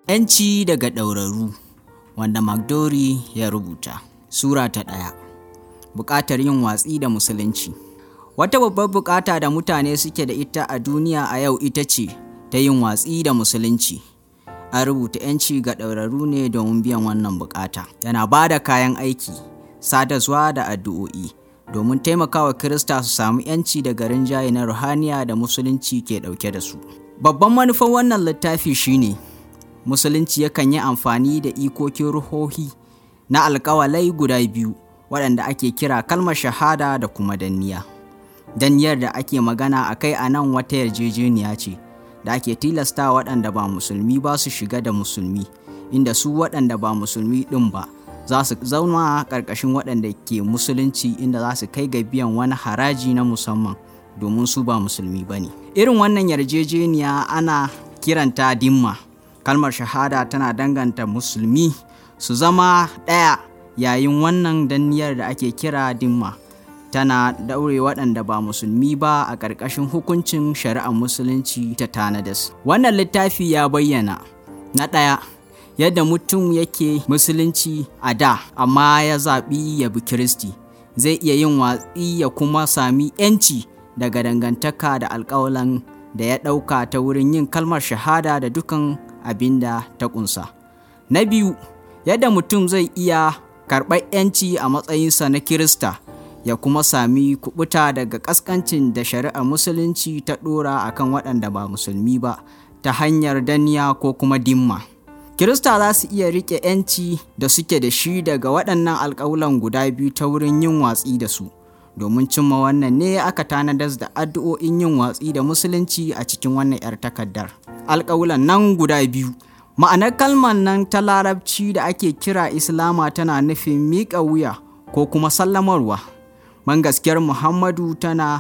'Yanci daga ɗauraru, wanda McDowry ya rubuta. Sura ta 1. Buƙatar yin watsi da musulunci. Wata babbar buƙata da mutane suke da ita a duniya a yau ita ce ta yin watsi da musulunci. An rubuta 'yanci ga ɗauraru ne domin biyan wannan buƙata. Yana ba da kayan aiki, sadarwa da addu'o'i domin taimakawa Kirista su samu 'yanci daga rinjaye na ruhaniya da musulunci ke ɗauke da su. Babban manufar wannan littafi shine Musulunci yakan yi amfani da ikokin ruhohi na alƙawalai guda biyu waɗanda ake kira kalmar shahada da kuma danniya. Danniyar da ake magana a kai a nan wata yarjejeniya ce da ake tilasta waɗanda ba musulmi ba su shiga da musulmi, inda su waɗanda ba musulmi ɗin ba za su zauna ƙarƙashin waɗanda ke musulunci, inda za su kai ga biyan wani haraji na musamman domin su ba musulmi ba ne. Irin wannan yarjejeniya ana kiranta dimma. Kalmar shahada tana danganta musulmi su zama ɗaya, yayin wannan danniyar da ake kira dimma tana daure waɗanda ba musulmi ba a ƙarƙashin hukuncin shari'ar musulunci ta tanadas. Wannan littafi ya bayyana na ɗaya, yadda mutum yake musulunci a da amma ya zaɓi ya bi Kiristi zai iya yin watsi ya kuma sami 'yanci daga dangantaka da alƙawalan da ya ɗauka ta wurin yin kalmar shahada da dukan abin da ta ƙunsa. Na biyu, yadda mutum zai iya karɓar 'yanci a matsayinsa na Kirista ya kuma sami kuɓuta daga ƙasƙancin da shari'ar musulunci ta ɗora a kan waɗanda ba musulmi ba ta hanyar danniya ko kuma dimma. Kirista za su iya riƙe 'yanci da suke da shi daga waɗannan alƙawulan guda biyu ta wurin yin watsi da su. Domin cimma wannan ne aka tanadar da addu'o'in yin watsi da musulunci a cikin wannan 'yar takardar. Alƙawulan nan guda biyu. Ma'anar kalmar nan ta Larabci da ake kira Islama tana nufin miƙa wuya ko kuma sallamarwa. Gaskiyar Muhammadu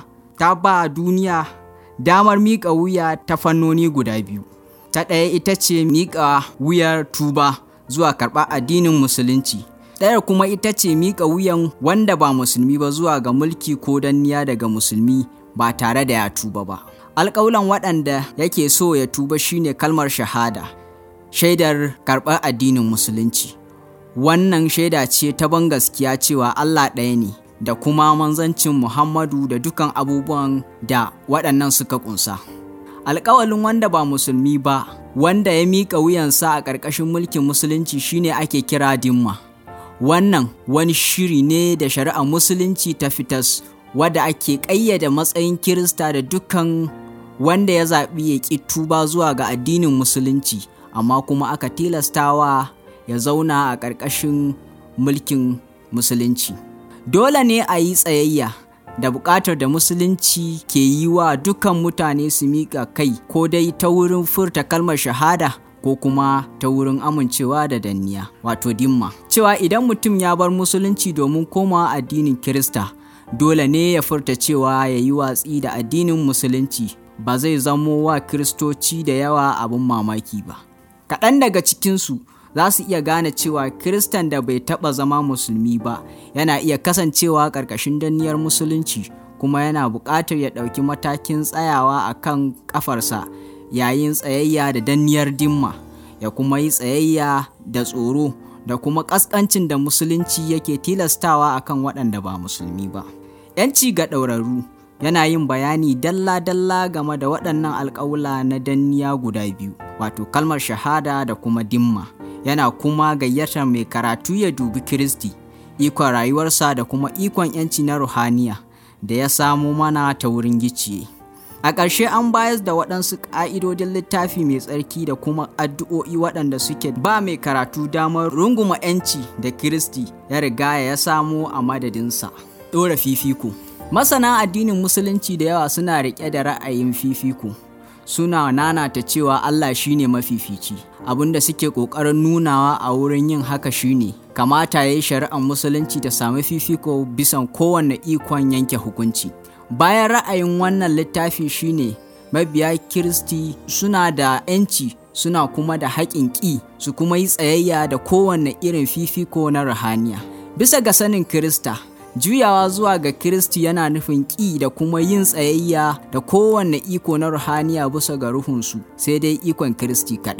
ta ba duniya damar miƙa wuya ta fannoni guda biyu. Ta ɗaya ita ce miƙa wuyar tuba zuwa karɓar addinin musulunci. Ɗayar kuma ita ce miƙa wuyan wanda ba musulmi ba zuwa ga mulki ko danniya daga musulmi ba tare da ya tuba ba. Alƙawulan waɗanda yake so ya tuba shine kalmar shahada, shaidar karɓar addinin musulunci. Wannan shaida ce ta ban gaskiya cewa Allah ɗaya ne da kuma manzancin Muhammadu da dukan abubuwan da waɗannan suka ƙunsa. Alƙawalin wanda ba musulmi ba, wanda ya miƙa wuyansa a ƙarƙashin mulkin musulunci shine ake kira dimma. Wannan wani shiri ne da shari'ar musulunci ta fitas, wadda ake ƙayyade matsayin Kirista da dukkan wanda ya zaɓi ya ƙi tuba zuwa ga addinin musulunci, amma kuma aka tilastawa ya zauna a ƙarƙashin mulkin musulunci. Dole ne a yi tsayayya da buƙatar da musulunci ke yi wa dukkan mutane su miƙa kai, ko dai ta wurin furta kalmar shahada ko kuma ta wurin amincewa da danniya, wato dimma. Cewa idan mutum ya bar musulunci domin komawa addinin Kirista, dole ne ya furta cewa ya yi watsi da addinin musulunci. Ba zai zamo wa Kiristoci da yawa abin mamaki ba. Kaɗan daga cikinsu za su iya gane cewa Kiristan da bai taɓa zama musulmi ba yana iya kasancewa ƙarƙashin danniyar musulunci, kuma yana buƙatar ya ɗauki matakin tsayawa a kan ƙafarsa yayin tsayayya da danniyar dimma, ya kuma yi tsayayya da tsoro da kuma ƙasƙancin da musulunci yake tilastawa a kan waɗanda ba musulmi ba. 'Yanci ga ɗauraru yana yin bayani dalla-dalla game da waɗannan alƙawula na danniya guda biyu, wato kalmar shahada da kuma dimma. Yana kuma gayyatar mai karatu ya dubi Kiristi, ikon rayuwarsa da kuma ikon 'yanci na ruhaniya da ya samo mana ta wurin gicciye. A ƙarshe an bayar da waɗansu ƙa'idodin littafi mai tsarki da kuma addu'o'i waɗanda suke ba mai karatu damar runguma 'yanci da Kiristi ya riga ya samo a madadinsa. Ɗora fifiko. Masana addinin musulunci da yawa suna riƙe da ra'ayin fifiko. Suna nanata cewa Allah shine mafifici. Abinda suke ƙoƙarin nunawa a wurin yin haka shine kamata ya yi shari'ar musulunci ta sami fifiko bisan kowanne ikon yanke hukunci. Bayan ra'ayin wannan littafi shine mabiya Kiristi suna da 'yanci, suna kuma da haƙƙin ƙi su kuma yi tsayayya da kowanne irin fifiko na ruhaniya. Bisa ga sanin Kirista, juyawa zuwa ga Kiristi yana nufin ƙi da kuma yin tsayayya da kowanne iko na ruhaniya bisa ga ruhunsu, sai dai ikon Kiristi kaɗai.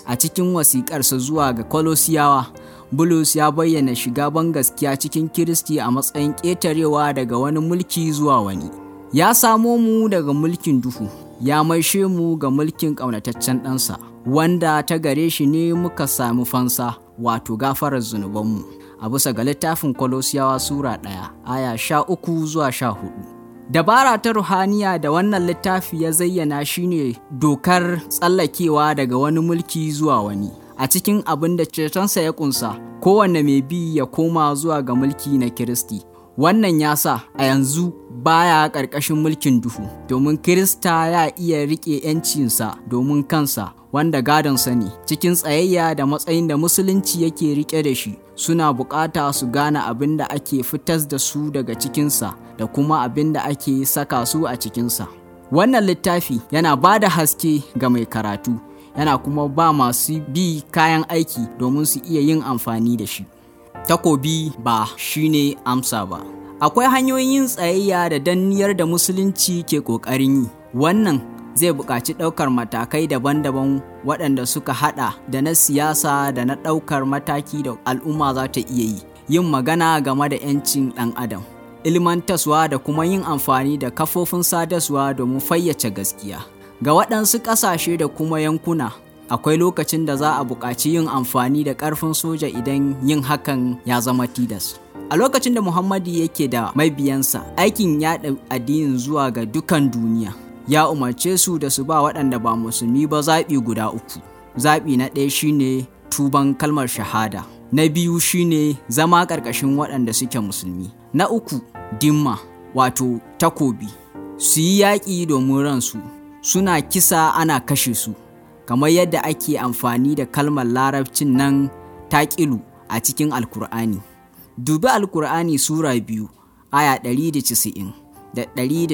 A cikin wasiƙarsa zuwa ga Kolosiyawa, Bulus ya bayyana shiga bangaskiya cikin Kiristi a matsayin ƙetarewa daga wani mulki zuwa wani. Ya samo mu daga mulkin duhu, ya maishe mu ga mulkin ƙaunataccen ɗansa, wanda ta gare shi ne muka sami fansa, wato gafarar zunubanmu. A bisa ga littafin Kolosiyawa Sura 1, aya 13 zuwa 14. Dabara ta ruhaniya da wannan littafi ya zayyana shine dokar tsallakewa daga wani mulki zuwa wani. A cikin abin da cetonsa ya kunsa, kowanne mai bi ya koma zuwa ga mulki na Kiristi. Wannan ya sa a yanzu baya ƙarƙashin mulkin duhu, domin Kirista ya iya riƙe ‘yancinsa domin kansa, wanda gadonsa ne. Cikin tsayayya da matsayin da Musulunci yake riƙe da shi, suna buƙata su gane abin da ake fitar da su daga cikinsa da kuma abin da ake saka su a cikinsa. Wannan littafi yana ba da haske ga mai karatu, yana kuma ba masu bi kayan aiki domin su iya yin amfani da shi. Takobi ba shine amsa ba. Akwai hanyoyin yin tsayayya da danniyar da Musulunci ke ƙoƙarin yi. Wannan zai buƙaci ɗaukar matakai daban-daban waɗanda suka haɗa da na siyasa da na ɗaukar mataki da al'umma za ta iya yi. Yin magana game da 'yancin ɗan adam, ilmantaswa da kuma yin amfani da kafofin sadarwa domin fayyace gaskiya. Ga waɗansu ƙasashe da kuma yankuna, akwai lokacin da za a buƙaci yin amfani da ƙarfin soja idan yin hakan ya zama tilas. A lokacin da Muhammadu yake da mabiyansa, aikin yaɗa addinin zuwa ga dukan duniya, ya umarce su da su ba waɗanda ba musulmi ba zaɓi guda uku. Zaɓi na ɗaya shine tuban kalmar shahada. Na biyu shine zama ƙarƙashin waɗanda suke musulmi. Na uku, dimma, wato takobi. Su yi yaƙi domin ransu, suna kisa ana kashe su, kamar yadda ake amfani da kalmar larabcin nan taƙilu a cikin Alkur'ani. Dubi Alkur'ani Sura 2, aya 190 da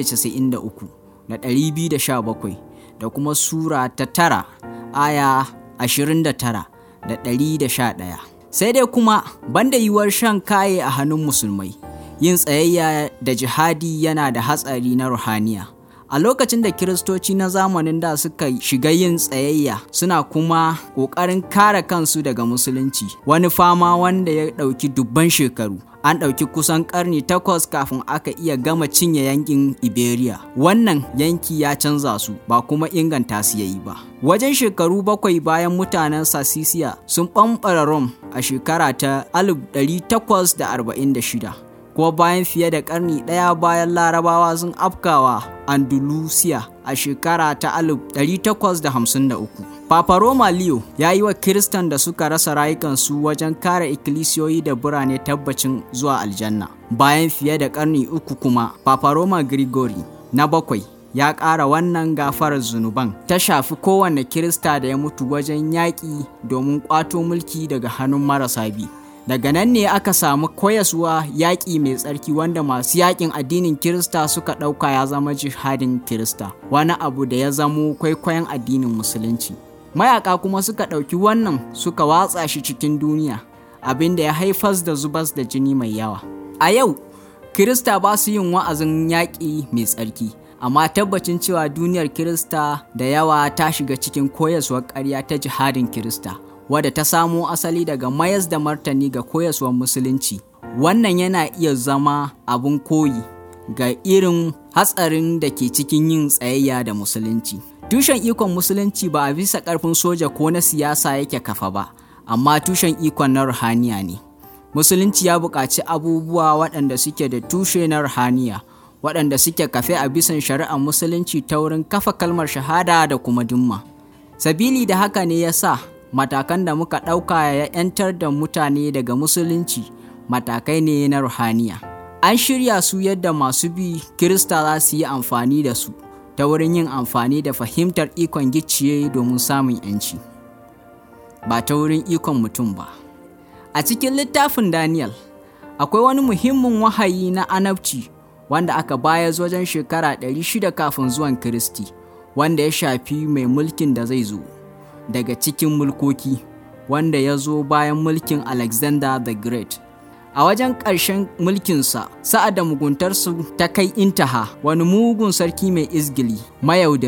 193 da 217 da kuma Sura ta 9, aya 29 da 111. Sai dai kuma banda yiwuwar shan kaye a hannun musulmai, yin tsayayya da jihadi yana da hatsari na ruhaniya. A lokacin da Kiristoci na zamanin da suka shiga yin tsayayya, suna kuma ƙoƙarin kare kansu daga Musulunci, wani fama wanda ya ɗauki dubban shekaru. An ɗauki kusan ƙarni 8 kafin aka iya gama cinye yankin Iberia. Wannan yanki ya canza su, ba kuma inganta su yayi ba. Wajen shekaru 7 bayan mutanen Sasisiya sun ɓamɓara Rome a shekara ta 1846. Ko bayan fiye da ƙarni ɗaya bayan Larabawa sun afkawa Andalusiya a shekara ta 1853. Papa Roma Leo ya yi wa Kiristan da suka rasa rayukansu wajen kare ikkilisiyoyi da birane tabbacin zuwa aljanna. Bayan fiye da ƙarni 3 kuma, Papa Roma Gregory na 7 ya ƙara wannan gafarar zunuban ta shafi kowanne Kirista da ya mutu wajen yaƙi domin ƙwato mulki daga hannun marasa bi. Daga nan ne aka samu koyaswa yaƙi mai tsarki wanda masu yaƙin addinin Kirista suka ɗauka ya zama jihadin Kirista, wani abu da ya zamo kwaikwayon addinin Musulunci. Mayaƙa kuma suka ɗauki wannan suka watsa shi cikin duniya, abin da ya haifar da zubas da jini mai yawa. A yau, Kirista ba su yin wa'azin yaƙi mai tsarki, amma tabbacin cewa duniyar Kirista da yawa ta shiga cikin koyaswar ƙarya ta jihadin Kirista, wadda ta samo asali daga mayas da martani ga koyaswar Musulunci. Wannan yana iya zama abin koyi ga irin hatsarin da ke cikin yin tsayayya da Musulunci. Tushen ikon Musulunci ba a bisa ƙarfin soja ko na siyasa yake kafa ba, amma tushen ikon na ruhaniya ne. Musulunci ya buƙaci abubuwa waɗanda suke da tushe na ruhaniya, waɗanda suke kafe a bisan shari'ar Musulunci ta wurin kafa kalmar shahada da kuma dimma. Sabili da haka ne ya sa matakan da muka ɗauka ya 'yantar da mutane daga Musulunci matakai ne na ruhaniya. An shirya su yadda masu bi Kirista za su yi amfani da su ta wurin yin amfani da fahimtar ikon gicciye domin samun 'yanci, ba ta wurin ikon mutum ba. A cikin littafin Daniel, akwai wani muhimmin wahayi na annabci wanda aka bayar wajen shekara 600 kafin zuwan Kiristi, wanda ya shafi mai mulkin da zai zo daga cikin mulkoki, wanda ya zo bayan mulkin Alexander the Great. A wajen ƙarshen mulkinsa, sa'ad da muguntarsu ta kai intaha, wani mugun sarki mai izgili, mayaudari,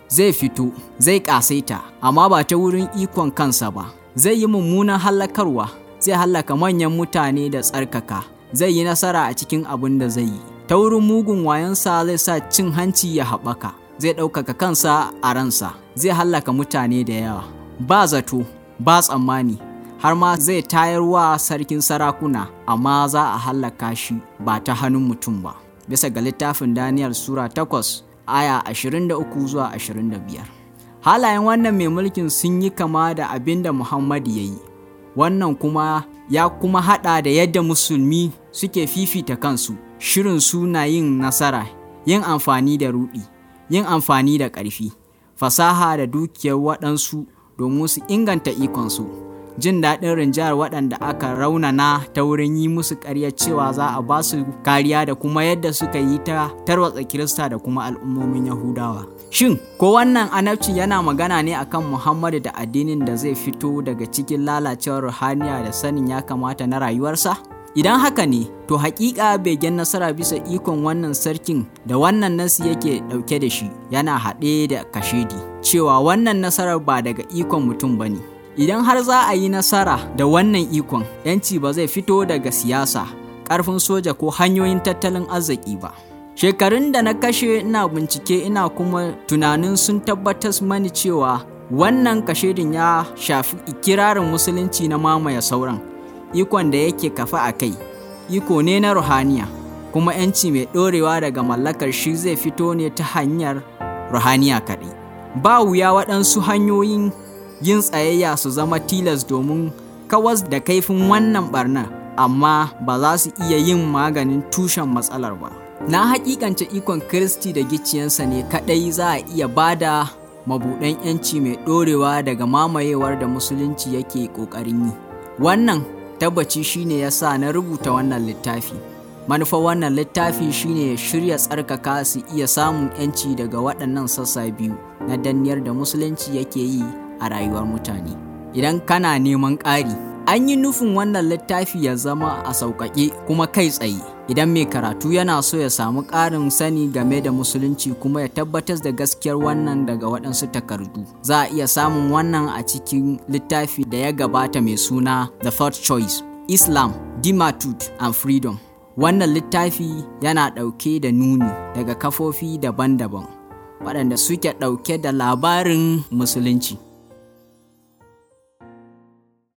zai fito, zai ƙasaita, amma ba ta wurin ikon kansa ba. Zai yi mummunan hallakarwa, zai hallaka manyan mutane da tsarkaka, zai yi nasara a cikin abin da zai yi. Ta wurin mugun wayansa zai sa cin hanci ya haɓaka, zai ɗaukaka kansa a ransa, zai hallaka mutane da yawa. Ba zato, ba tsammani, har ma zai tayarwa sarkin sarakuna, amma za a hallaka shi ba ta hannun mutum ba. Bisa ga littafin Daniel Sura 8, aya 23 zuwa 25. Halayen wannan mai mulkin sun yi kama da abin da Muhammadu ya yi. Wannan kuma ya kuma haɗa da yadda musulmi suke fifita kansu, shirin suna yin nasara, yin amfani da ruɗi, yin amfani da ƙarfi, fasaha da dukiyar waɗansu domin su inganta ikonsu, jin daɗin rinjayar waɗanda aka raunana ta wurin yi musu ƙarya cewa za a ba su kariya, da kuma yadda suka yi ta tarwatsa Kirista da kuma al'ummomin Yahudawa. Shin, ko wannan annabci yana magana ne akan Muhammadu da addinin da zai fito daga cikin lalacewar ruhaniya da sanin ya kamata na rayuwarsa? Idan haka ne, to haƙiƙa begen nasara bisa ikon wannan sarkin da wannan nasi yake ɗauke da shi yana haɗe da kashedi, cewa wannan nasarar ba daga ikon mutum ba ne. Idan har za a yi nasara da wannan ikon, ‘yanci ba zai fito daga siyasa, ƙarfin soja ko hanyoyin tattalin arziki ba. Shekarun da na kashe ina bincike ina kuma tunanin sun tabbatar mani cewa wannan kashedin ya shafi ikirarin musulunci na mamaye sauran. Ikon da yake kafa a kai, iko ne na ruhaniya, kuma ‘yanci mai ɗorewa daga mallakar shi zai fito ne ta hanyar ruhaniya kaɗai. Ba wuya waɗansu hanyoyin yin tsayayya su zama tilas domin kawas da kaifin wannan barnar, amma ba za su iya yin maganin tushen matsalar ba. Na hakikance ikon Kiristi da gicciyensa ne kaɗai za a iya bada mabuɗan ‘yanci mai ɗorewa daga mamayewar da musulunci yake ƙoƙarin yi. Wannan tabbaci shine ya sa na rubuta wannan littafi. Manufar wannan littafi shine ya shirya tsarkaka su iya samun ‘yanci daga waɗannan sassa biyu na danniyar da musulunci yake yi a rayuwar mutane. Idan kana neman ƙari, an yi nufin wannan littafi ya zama a sauƙaƙe kuma kai tsaye. Idan mai karatu yana so ya samu ƙarin sani game da musulunci kuma ya tabbatar da gaskiyar wannan daga waɗansu takardu, za a iya samun wannan a cikin littafi da ya gabata mai suna The Fourth Choice, Islam, Dematude and Freedom. Wannan littafi yana ɗauke da nuni daga kafofi daban-daban waɗanda suke ɗauke da labarin musulunci.